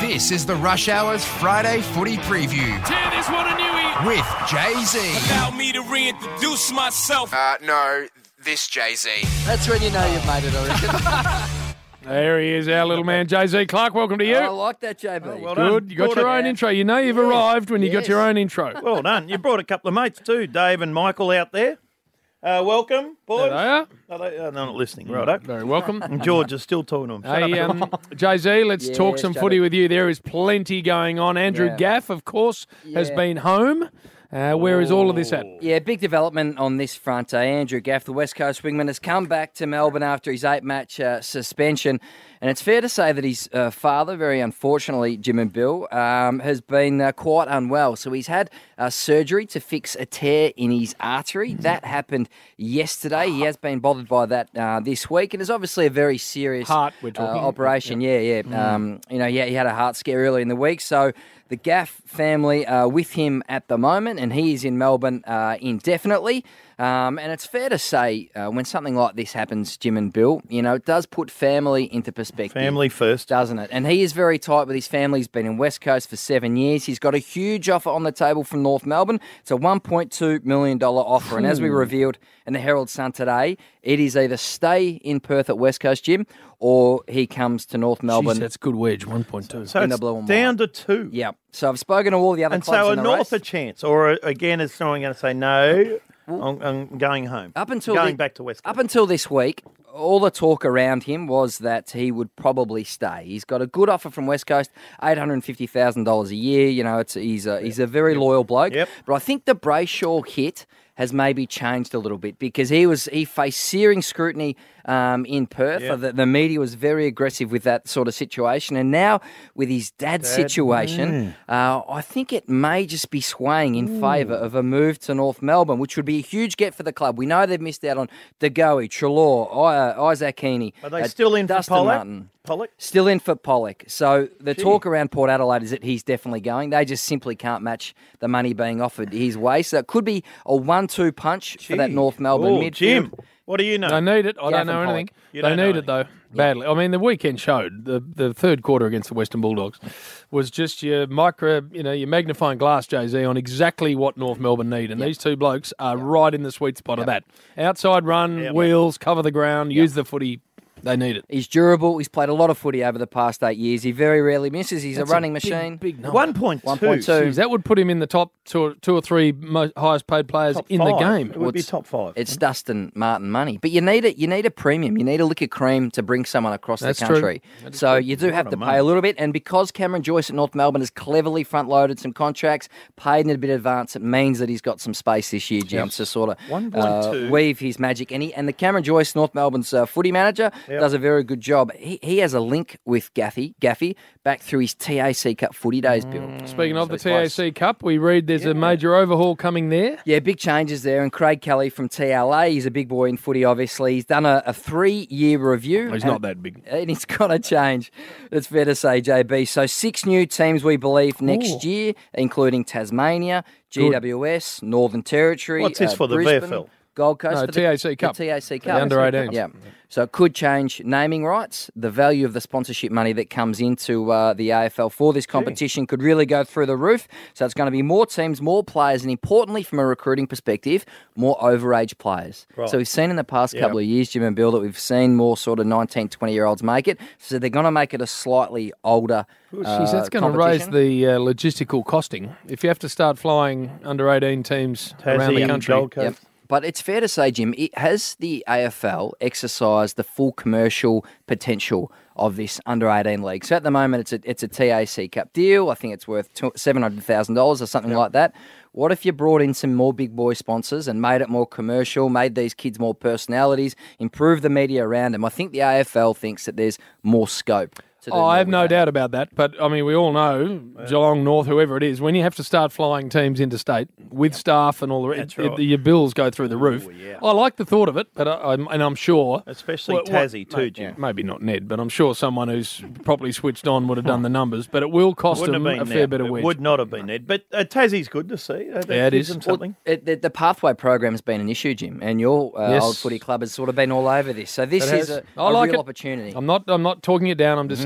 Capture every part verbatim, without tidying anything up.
This is the Rush Hours Friday Footy Preview. Tear this one a newie. With Jay-Z. Allow me to reintroduce myself. Uh, no, this Jay-Z. That's when you know you've made it, I reckon. There he is, our little man, Jay-Z Clark. Welcome to you. Oh, I like that, J B. Oh, well Good. done. You got Brought your it- own intro. You know you've Yeah. arrived when you got Yes. your own intro. Well done. You brought a couple of mates too, Dave and Michael out there. Uh, welcome, boys. There they are. Are they, uh, they're not listening, righto. Very welcome. And George is still talking to him. Shut Hey, up. um, Jay-Z, let's Yes, talk some J B. footy with you. There is plenty going on. Andrew Yeah. Gaff, of course, has Yeah. been home. Uh, where is all of this at? Yeah, big development on this front. Uh, Andrew Gaff, the West Coast wingman, has come back to Melbourne after his eight-match uh, suspension. And it's fair to say that his uh, father, very unfortunately, Jim and Bill, um, has been uh, quite unwell. So he's had uh, surgery to fix a tear in his artery. That happened yesterday. He has been bothered by that uh, this week. And it's obviously a very serious Heart, we're uh, talking. operation. Yeah, yeah. Um, you know, yeah, he had a heart scare early in the week. So the Gaff family are with him at the moment, and he is in Melbourne uh, indefinitely. Um, and it's fair to say, uh, when something like this happens, Jim and Bill, you know, it does put family into perspective. Family first. Doesn't it? And he is very tight with his family. He's been in West Coast for seven years. He's got a huge offer on the table from North Melbourne. It's a one point two million dollars offer. And as we revealed in the Herald Sun today, it is either stay in Perth at West Coast, Jim, or he comes to North Melbourne. Jeez, that's a good wedge, one point two. So in the it's blue and down white. to two. Yeah. So I've spoken to all the other And clubs so a in the North race. a chance, or a, again, is someone going to say no? I'm, I'm going home. Up until going the- back to West Coast. Up until this week, all the talk around him was that he would probably stay. He's got a good offer from West Coast, eight hundred fifty thousand dollars a year. You know, it's he's a he's a very loyal bloke. Yep. But I think the Brayshaw hit has maybe changed a little bit because he was he faced searing scrutiny um, in Perth. Yep. The, the media was very aggressive with that sort of situation, and now with his dad's Dad, situation, uh, I think it may just be swaying in favour of a move to North Melbourne, which would be a huge get for the club. We know they've missed out on DeGoey, Trelaw, I- uh, Isaac Heaney. Are they uh, still in Dustin for Pollock? Martin. Pollock? Still in for Pollock. So the Gee. talk around Port Adelaide is that he's definitely going. They just simply can't match the money being offered his way. So it could be a one two punch for that Gee. North Melbourne Oh, midfield. Jim, what do you know? They need it. I Gaff don't know and anything. Pollock. You They don't know need it, though, badly. I mean, the weekend showed. The the third quarter against the Western Bulldogs was just your micro, you know, your magnifying glass, Jay-Z, on exactly what North Melbourne need. And these two blokes are right in the sweet spot of that. Outside run, Yep. wheels, cover the ground, use the footy. They need it. He's durable. He's played a lot of footy over the past eight years. He very rarely misses. He's That's a running big, machine. Big number. one point two. one point two. Jeez, that would put him in the top two or, two or three most highest paid players Top in five. the game. It would be What's- top five. It's Dustin Martin money. But you need it. You need a premium. You need a lick of cream to bring someone across That's the true. country. So you do Lot have of to money. pay a little bit. And because Cameron Joyce at North Melbourne has cleverly front-loaded some contracts, paid in a bit of advance, it means that he's got some space this year, Jim, to sort of one point two. uh, weave his magic. And, he, and the Cameron Joyce, North Melbourne's uh, footy manager, Yep. does a very good job. He, he has a link with Gaffy, Gaffy back through his T A C Cup footy days, Bill. Speaking of So the it's T A C Cup, we read there's a major overhaul coming there. Yeah, big changes there. And Craig Kelly from T L A, he's a big boy in footy, obviously. He's done a, a three-year review. He's and- not that big. And he's got to change. It's fair to say, J B. So six new teams, we believe, next Ooh. year, including Tasmania, G W S, Northern Territory. What's this uh, for, the Brisbane, V F L? Gold Coast. No, for the- T A C Cup. The T A C For Cup. the under eighteens. Yeah. So it could change naming rights. The value of the sponsorship money that comes into uh, the A F L for this competition could really go through the roof. So it's going to be more teams, more players, and importantly, from a recruiting perspective, more overage players. Right. So we've seen in the past Yeah. couple of years, Jim and Bill, that we've seen more sort of nineteen, twenty-year-olds make it. So they're going to make it a slightly older uh, Jeez, that's going to raise competition. the uh, logistical costing. If you have to start flying under eighteen teams around Tassie the and country. Gold Coast. Yep. But it's fair to say, Jim, it, has the A F L exercised the full commercial potential of this under eighteen league? So at the moment, it's a, it's a T A C Cup deal. I think it's worth seven hundred thousand dollars or something like that. What if you brought in some more big boy sponsors and made it more commercial, made these kids more personalities, improved the media around them? I think the A F L thinks that there's more scope. To do Oh, more I have with no that. doubt about that. But, I mean, we all know, Geelong North, whoever it is, when you have to start flying teams interstate with staff and all the rest, That's right. your bills go through the roof. yeah. I like the thought of it, but I, I'm, and I'm sure... Especially What- what- Tassie too, mate, Jim. Maybe not Ned, but I'm sure someone who's properly switched on would have done the numbers. But it will cost Wouldn't them have been a fair Ned. bit of It wedge. would not have been Ned. But uh, Tassie's good to see. Uh, that Yeah, it gives is. them Well, something. It, the, the pathway program has been an issue, Jim, and your uh, Yes. old footy club has sort of been all over this. So this It is has. a, I a like real it. opportunity. I'm not. I'm not talking it down. I'm Mm-hmm. just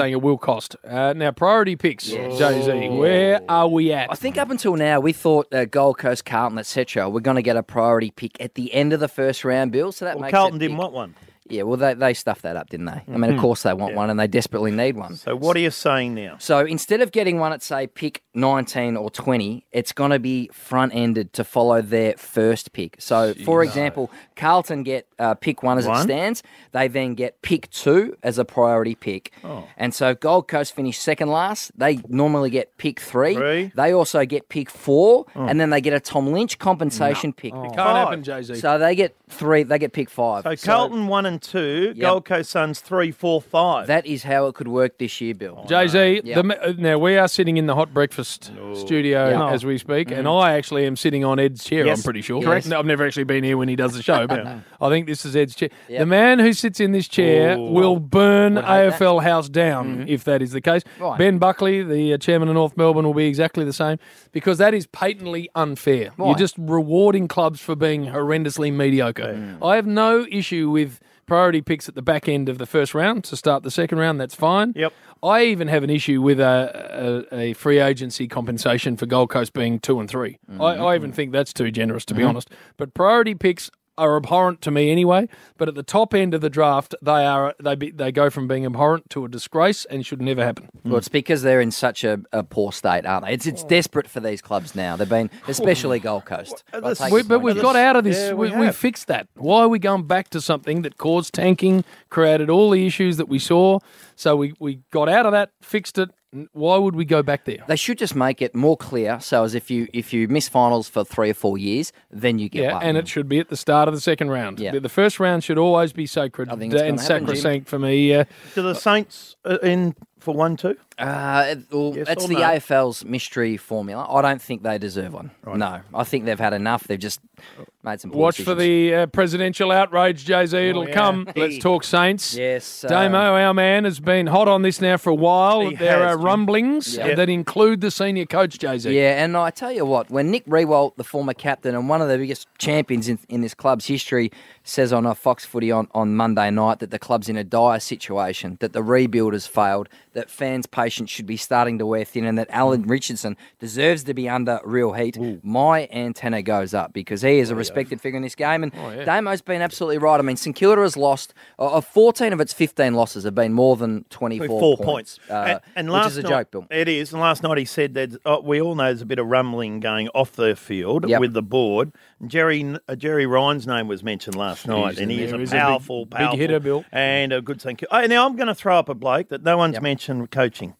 saying it will cost. Uh, now, priority picks, Jay Z, where are we at? I think up until now we thought uh, Gold Coast, Carlton, et cetera, we're going to get a priority pick at the end of the first round, Bill. So that Well, makes Carlton it didn't big. want one. Yeah, well, they, they stuffed that up, didn't they? I mean, of course they want one, and they desperately need one. So what are you saying now? So instead of getting one at, say, pick nineteen or twenty, it's going to be front-ended to follow their first pick. So, for example, Carlton get uh, pick one as One. it stands. They then get pick two as a priority pick. Oh. And so Gold Coast finish second last. They normally get pick three. Three. They also get pick four, and then they get a Tom Lynch compensation pick. Can't Five. happen, Jay Z. So they get three. They get pick five. So Carlton one and two, Gold Coast Suns three, four, five. That is how it could work this year, Bill. Jay Z, Yep. the, now we are sitting in the hot breakfast studio Yeah. as we speak, and I actually am sitting on Ed's chair, Yes. I'm pretty sure. Yes. Correct? No, I've never actually been here when he does the show, but I think this is Ed's chair. Yep. The man who sits in this chair Ooh. will burn Would hate A F L House down if that is the case. Right. Ben Buckley, the uh, chairman of North Melbourne, will be exactly the same because that is patently unfair. Why? You're just rewarding clubs for being horrendously mediocre. I have no issue with priority picks at the back end of the first round to start the second round. That's fine. Yep. I even have an issue with a, a, a free agency compensation for Gold Coast being two and three. I, I even think that's too generous, to be honest. But priority picks are abhorrent to me anyway. But at the top end of the draft, they are they be, they go from being abhorrent to a disgrace and should never happen. Well, it's because they're in such a, a poor state, aren't they? It's it's desperate for these clubs now. They've been, especially Gold Coast. Well, I'll this- take We, your but point we've there. got out of this. Yeah, we we, we have. fixed that. Why are we going back to something that caused tanking, created all the issues that we saw? So we, we got out of that, fixed it. Why would we go back there? They should just make it more clear. So as if you if you miss finals for three or four years, then you get Yeah, one. and it should be at the start of the second round. Yeah. The first round should always be sacred I think it's and gonna happen, Jim. sacrosanct for me. Uh, Do the Saints uh, in for one, two? Uh, it- well, Yes it's or the no? A F L's mystery formula. I don't think they deserve one. No, I think they've had enough. They've just made some poor watch for decisions. the uh, presidential outrage, Jay Z. It'll yeah. come. Let's talk Saints. Yes, uh, Damo, our man, has been hot on this now for a while. He there has, are Jim. rumblings Yeah. that include the senior coach, Jay Z. Yeah, and I tell you what, when Nick Rewalt, the former captain and one of the biggest champions in, in this club's history, says on a Fox Footy on, on Monday night that the club's in a dire situation, that the rebuild has failed, that fans' patience should be starting to wear thin, and that Alan Richardson deserves to be under real heat, my antenna goes up because he is a respected figure in this game. And yeah. Damo's been absolutely right. I mean, St Kilda has lost, uh, of fourteen of its fifteen losses have been more than twenty-four Four points, points. uh, and, and which last is a night, joke, Bill. It is. And last night he said that uh, we all know there's a bit of rumbling going off the field Yep. with the board. Jerry uh, Jerry Ryan's name was mentioned last night, and he is there. a He's a big- powerful, big powerful hitter, Bill. and a good thank you. Oh, now I'm going to throw up a bloke that no one's Yep. mentioned coaching.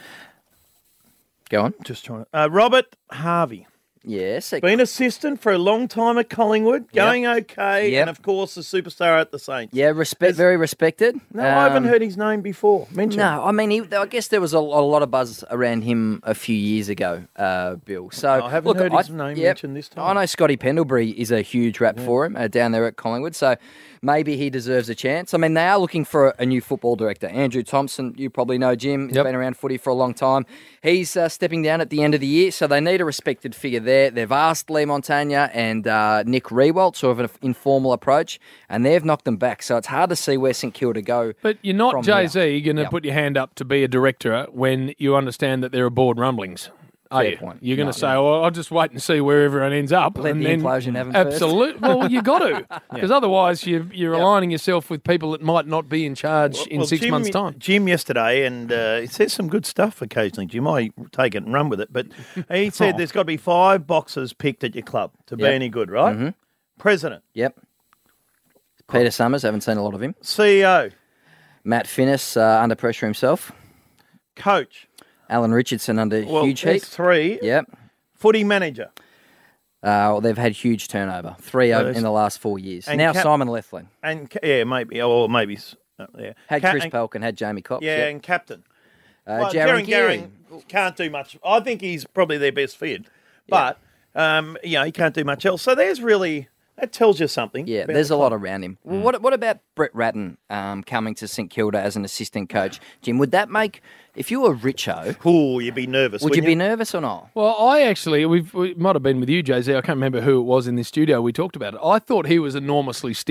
Go on. Just trying to. Uh, Robert Harvey. Yes. Been assistant for a long time at Collingwood, going okay, Yep. and of course a superstar at the Saints. Yeah, respect, very respected. No, I haven't Um, heard his name before mentioned. No, I mean, he, I guess there was a, a lot of buzz around him a few years ago, uh, Bill. So I haven't look, heard I- his name yep, mentioned this time. I know Scotty Pendlebury is a huge rap for him uh, down there at Collingwood, so maybe he deserves a chance. I mean, they are looking for a, a new football director. Andrew Thompson, you probably know Jim, he's Yep. been around footy for a long time. He's uh, stepping down at the end of the year, so they need a respected figure there. They've asked Lee Montagna and uh, Nick Rewalt, sort of an informal approach, and they've knocked them back. So it's hard to see where St Kilda go. But you're not, from Jay Z, going to Yep. put your hand up to be a director when you understand that there are board rumblings. Are Fair you? point. You're going No. to say, well, I'll just wait and see where everyone ends up. Let and the then, implosion happen first. Absolutely. Well, you got to. Because otherwise you, you're aligning yourself with people that might not be in charge in Well, six Jim, months' time. Jim yesterday, and uh, he says some good stuff occasionally. Jim, I take it and run with it, but he said Oh. there's got to be five boxes picked at your club to be Yep. any good, right? Mm-hmm. President, Yep. Peter Summers, haven't seen a lot of him. C E O, Matt Finnis, uh, under pressure himself. coach. Alan Richardson under Well, huge there's heat. three. Yep. Footy manager. Uh, well, they've had huge turnover, three Well, over there's- in the last four years. and Now Cap- Simon Leflin. And ca- yeah, maybe, or maybe, s- uh, yeah. Had Ca- Chris and- Pelkin, had Jamie Cox. Yeah, yep. and captain. Uh, Well, Jaron Jaron Gearing. Garing can't do much. I think he's probably their best fit, but um, you know, he can't do much else. So there's really that tells you something. Yeah, about there's the a lot club. around him. Well, what what about Brett Ratton um, coming to St Kilda as an assistant coach? Jim, would that make, if you were Richo, Ooh, you'd be nervous. would you wouldn't be nervous or not? Well, I actually, we've, we might have been with you, Jay Z. I can't remember who it was in this studio. We talked about it. I thought he was enormously stiff.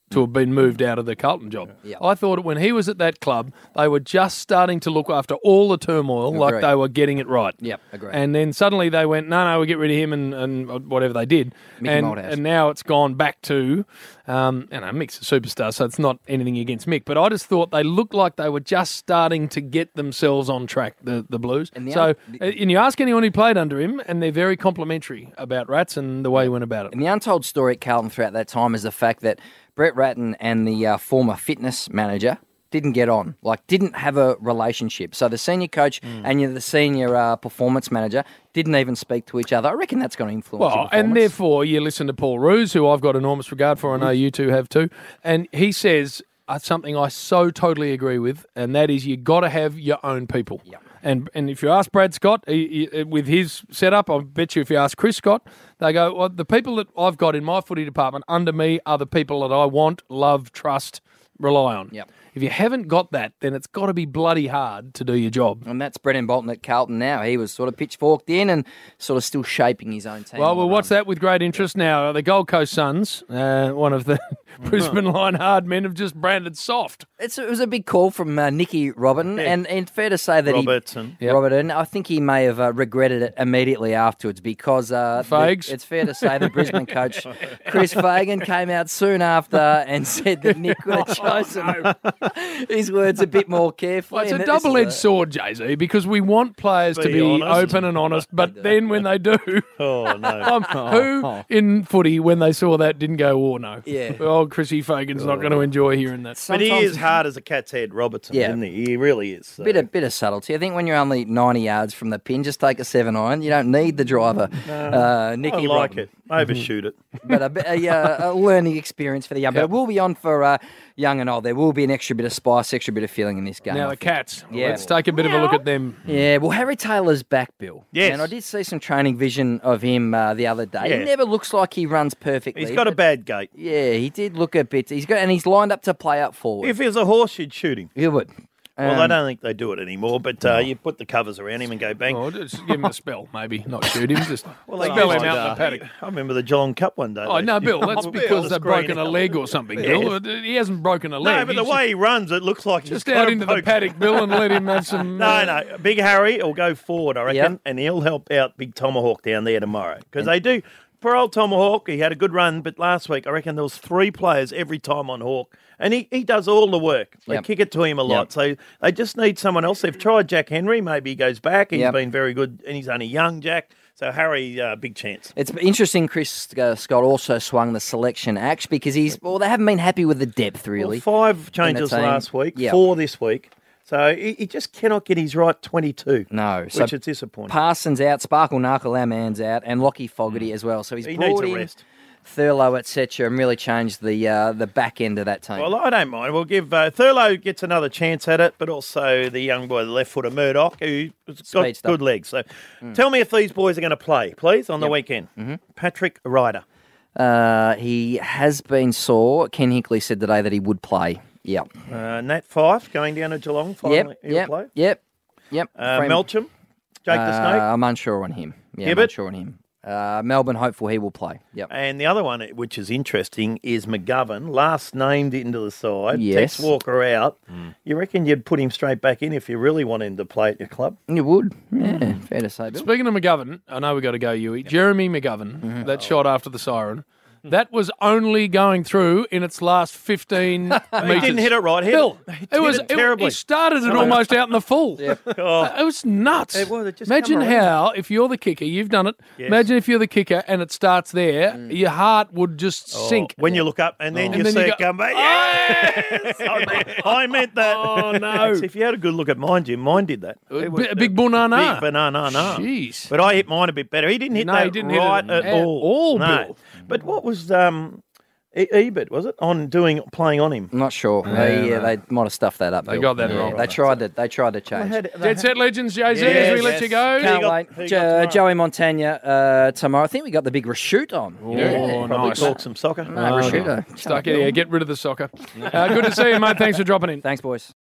to have been moved out of the Carlton job. Yeah. I thought when he was at that club, they were just starting to look after all the turmoil like Agreed. they were getting it right. Yep, agreed. And then suddenly they went, no, no, we get rid of him and, and whatever they did. Mickey and, Malthouse. and now it's gone back to, um, you know, Mick's a superstar, so it's not anything against Mick. But I just thought they looked like they were just starting to get themselves on track, the, the Blues. And the so, other- uh, and you ask anyone who played under him, and they're very complimentary about Rats and the way he went about it. And the untold story at Carlton throughout that time is the fact that Brett Ratton and the uh, former fitness manager didn't get on, like didn't have a relationship. So the senior coach Mm. and you know, the senior uh, performance manager didn't even speak to each other. I reckon that's going to influence your Well, performance. and therefore you listen to Paul Roos, who I've got enormous regard for. I know you two have too. And he says uh, something I so totally agree with, and that is you got to have your own people. Yep. And and if you ask Brad Scott, he, he, with his setup, I bet you if you ask Chris Scott, they go, well, the people that I've got in my footy department under me are the people that I want, love, trust, rely on. Yep. If you haven't got that, then it's got to be bloody hard to do your job. And that's Brendan Bolton at Carlton now. He was sort of pitchforked in and sort of still shaping his own team. Well, we'll on, watch um, that with great interest now. The Gold Coast Suns, uh, one of the Brisbane line hard men, have just branded soft. It's, it was a big call from uh, Nicky Robin, Yeah. and, and fair to say that Robertson. he... Yep. Robertson. I think he may have uh, regretted it immediately afterwards because... Uh, the- Fags. it's fair to say the Brisbane coach, Chris Fagan, came out soon after and said that Nick would have chosen his words a bit more carefully. Well, it's and a that this is double-edged a- sword, Jay-Z, because we want players to Be be honest. open and honest, but then when they do... Oh, no. Um, who in footy, when they saw that, didn't go, oh, no. Yeah. Oh, Chrissy Fagan's not going to enjoy hearing that. But he Sometimes- is hard as a cat's head, Robertson, Yeah. isn't he? He really is. So. Bit of bit of subtlety. I think when you're only ninety yards from the pin, just take a seven iron. You don't need the driver, uh, I Nicky like Robin. it. Overshoot it. But a, bit- a, uh, a learning experience for the young. But Yep. it will be on for uh, young and old. There will be an extra bit of spice, extra bit of feeling in this game. Now I the think. Cats. Yeah. Let's take a bit of a look at them. Yeah, well, Harry Taylor's back, Bill. Yes. And I did see some training vision of him uh, the other day. Yeah. He never looks like he runs perfectly. He's got a but- bad gait. Yeah, he did look a bit. He's got, and he's lined up to play up forward. If he was a horse, you'd shoot him. he would. Well, Um, I don't think they do it anymore, but uh, you put the covers around him and go bang. Oh, just give him a spell, maybe. Not shoot him, just Well, they spell used him to, out in uh, the paddock. I remember the Geelong Cup one day. Oh, they- no, Bill, that's Oh, because Bill, they've the screen broken a out. leg or something, Yeah. Bill. He hasn't broken a leg. No, but the He's way he runs, it looks like just he's out got into the poke. paddock, Bill, and let him have some... No, no. Big Harry will go forward, I reckon, Yep. and he'll help out Big Tomahawk down there tomorrow. Because they do. Poor old Tomahawk, he had a good run, but last week I reckon there was three players every time on Hawk, and he, he does all the work. They Yep. kick it to him a lot, Yep. so they just need someone else. They've tried Jack Henry, maybe he goes back. He's Yep. been very good, and he's only young, Jack. So Harry, uh, big chance. It's interesting. Chris uh, Scott also swung the selection axe because he's well. They haven't been happy with the depth really. Well, five changes team. last week, Yep. four this week. So he, he just cannot get his right twenty-two. No, so which is disappointing. Parsons out, Sparkle Knuckle, our man's out, and Lockie Fogarty as well. So he's He brought needs a in rest. Thurlow, et cetera, and really changed the uh, the back end of that team. Well, I don't mind. We'll give uh, Thurlow gets another chance at it, but also the young boy, the left footer Murdoch, who's got Speedster. good legs. So, tell me if these boys are going to play, please, on the weekend. Patrick Ryder. uh, he has been sore. Ken Hinkley said today that he would play. Yep. Uh, Nat Fife going down to Geelong. Yep. Finally, he'll Yep. play. Yep. Yep. Uh, Freeman- Melcham, Jake the Uh, Snake, I'm unsure on him. Yeah, I'm Hibbert? unsure on him. Uh, Melbourne hopeful he will play. Yep. and the other one, which is interesting, is McGovern, last named into the side. Yes. Tex Walker out. You reckon you'd put him straight back in if you really want him to play at your club? You would. Yeah, fair to say, Bill. Speaking of McGovern, I know we got to go, Huey. Jeremy McGovern, Mm-hmm. that shot after the siren, that was only going through in its last fifteen metres. He didn't hit it right. He hit Bill, it, he it hit was it terribly. He started it almost out in the full. Oh. It was nuts. It was, it just Imagine come around. how, if you're the kicker, you've done it. Yes. Imagine if you're the kicker and it starts there, Mm. your heart would just sink. When you look up and then And you then see you it go, come back. Yes! I, meant, I meant that. Oh, no. So if you had a good look at mine, Jim, mine did that. A It was bi- a big banana. Big banana. No. Jeez. But I hit mine a bit better. He didn't hit No, that he didn't hit it right at at all. all, no. Bill. But what was um, E- Ebert, was it, on doing playing on him? I'm not sure. they, yeah, they might have stuffed that up. They Bill. got that Yeah, wrong. They tried to. They tried to change. Dead Set Legends, Jay Z, as Yes, we let yes. you go. Who Can't you got- wait. who you Jo- got tomorrow? Joey Montagna uh, tomorrow. I think we got the big reshoot on. Oh, Probably nice. talk some soccer. No, reshoot. Stuck it here. Get rid of the soccer. Uh, good to see you, mate. Thanks for dropping in. Thanks, boys.